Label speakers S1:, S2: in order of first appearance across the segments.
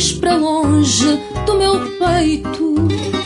S1: mais para longe do meu peito.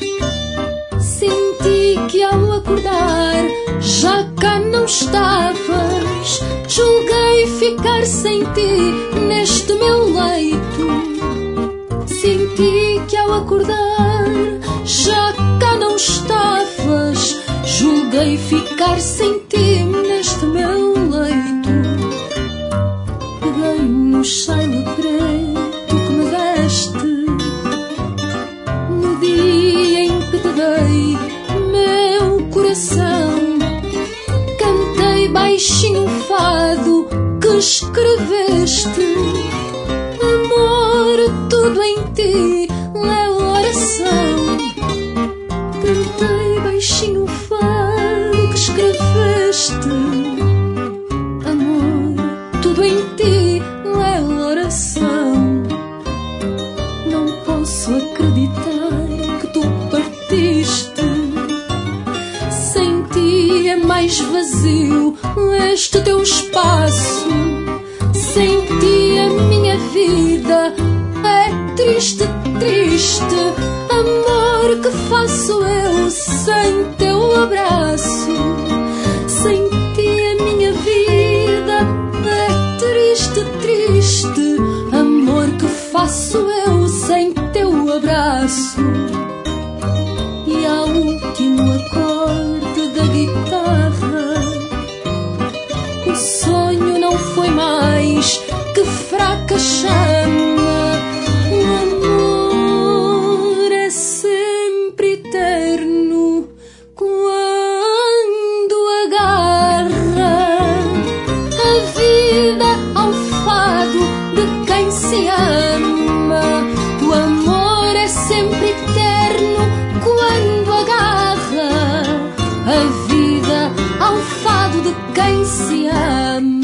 S1: Senti que ao acordar já cá não estavas. Julguei ficar sem ti neste meu leito. Senti que ao acordar já cá não estavas. Julguei ficar sem ti neste meu leito. Peguei no chale preto que me deste no dia em que te dei meu coração. Cantei baixinho um fado que escreveste. Amor, tudo em ti é oração. Cantei baixinho um fado que escreveste. Amor, tudo em ti é oração. Não posso acreditar que tu partiste. Sem ti é mais vazio este teu espaço. Sem ti a minha vida é triste, triste. Amor, que faço eu sem teu abraço? Sem ti a minha vida é triste, triste. Amor, que faço eu sem teu abraço? E ao último acorde da guitarra, o sonho não foi mais que fraca chama. O amor é sempre eterno quando agarra a vida ao fado de quem se ama. O amor é sempre eterno quando agarra a vida ao fado de quem se ama.